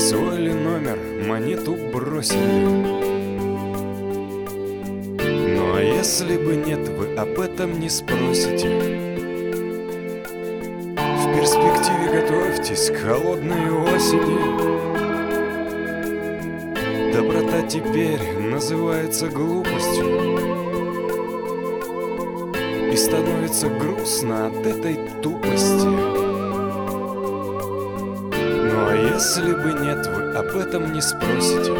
Присвоили номер, монету бросили. Ну а если бы нет, вы об этом не спросите. В перспективе готовьтесь к холодной осени. Доброта теперь называется глупостью, и становится грустно от этой тупости. Ну а если бы нет, вы об этом не спросите.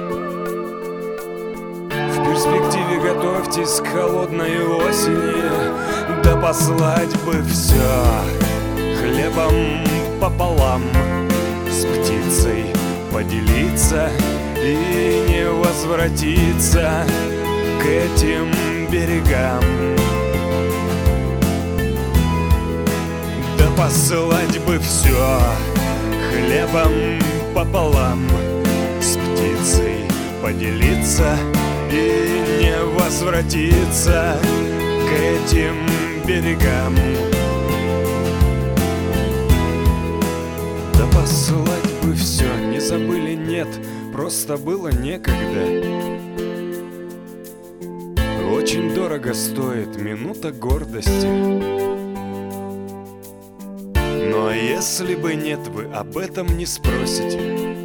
В перспективе готовьтесь к холодной осени. Да послать бы все хлебом пополам, с птицей поделиться и не возвратиться к этим берегам. Да посылать бы все хлебом пополам, с птицей поделиться и не возвратиться к этим берегам. Да посылать бы все, не забыли, нет, просто было некогда. Очень дорого стоит минута гордости. Ну а если бы нет, вы об этом не спросите.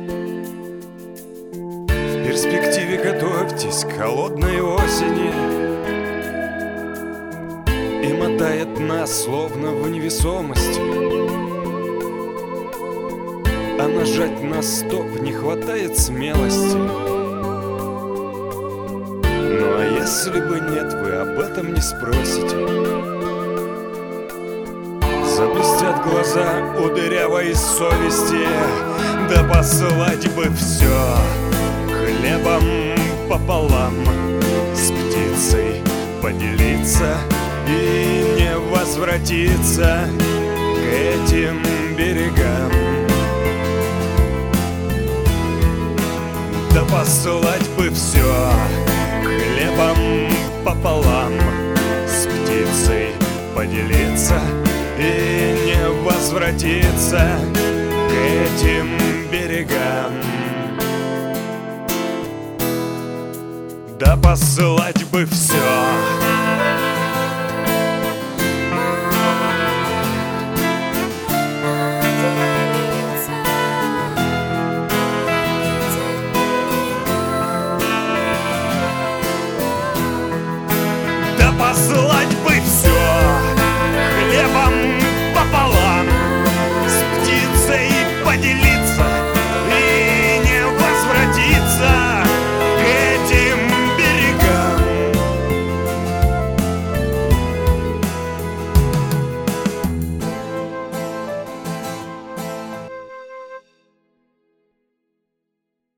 В перспективе готовьтесь к холодной осени, и мотает нас словно в невесомости. А нажать на стоп не хватает смелости. Ну а если бы нет, вы об этом не спросите. Заблестят глаза у дырявой совести. Да посылать бы все хлебом пополам, с птицей поделиться и не возвратиться к этим берегам. Да посылать бы все хлебом пополам, с птицей поделиться и не возвратиться к этим берегам. Да посылать бы все. Да посылать